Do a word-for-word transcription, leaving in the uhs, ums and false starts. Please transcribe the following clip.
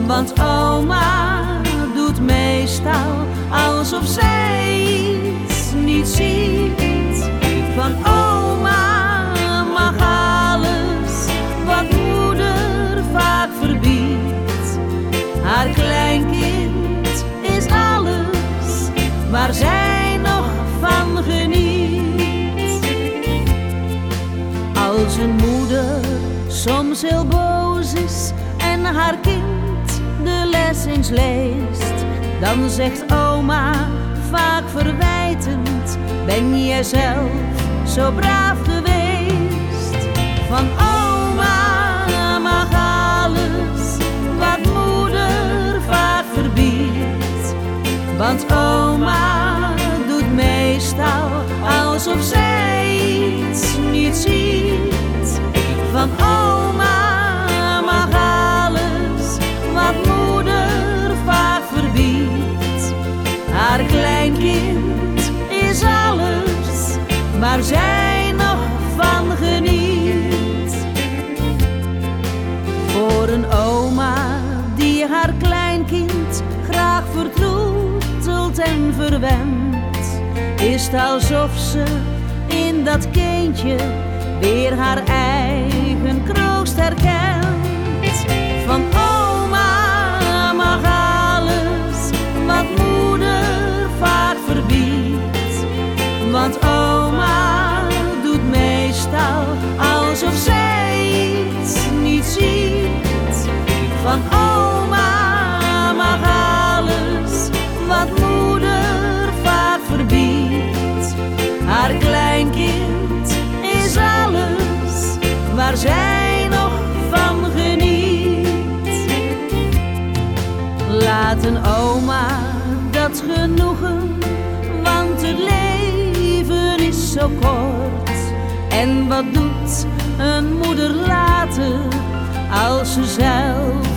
Want oma doet meestal alsof zij iets niet ziet. Van oma mag alles wat moeder vaak verbiedt. Haar kleinkind is alles waar zij nog van geniet. Als een moeder soms heel boos is en haar kind de les eens leest, dan zegt oma vaak verwijtend: ben jij zelf zo braaf geweest? Van oma mag alles wat moeder vaak verbiedt. Want oma doet meestal alsof zij iets niet ziet. Van oma mag alles wat moeder vaak verbiedt. Haar kleinkind is alles waar zij nog van geniet. Voor een oma die haar kleinkind graag vertroetelt en verwendt, is het alsof ze in dat kindje weer haar eigen kroost herkent. Van oma mag alles wat moeder vaak verbiedt. Want oma doet meestal alsof zij iets niet ziet. Van oma mag alles wat moeder vaak verbiedt. Haar kleinkind is alles waar zij nog van geniet. Laat een oma dat genoegen, want het leven is zo kort. En wat doet een moeder later als ze zelf